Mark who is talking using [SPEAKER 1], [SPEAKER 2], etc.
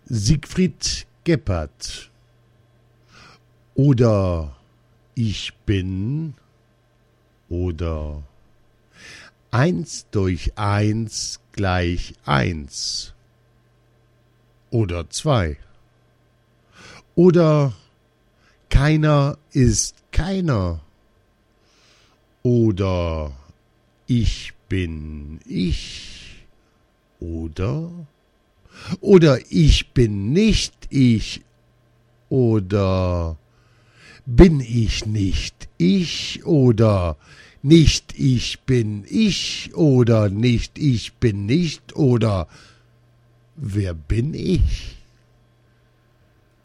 [SPEAKER 1] Siegfried Geppert. Oder ich bin, oder 1 durch 1 gleich 1. Oder 2. Oder keiner ist keiner. Oder ich bin ich. Oder ich bin nicht ich. Oder bin ich nicht ich. Oder nicht ich bin ich. Oder nicht ich bin nicht. Oder wer bin ich?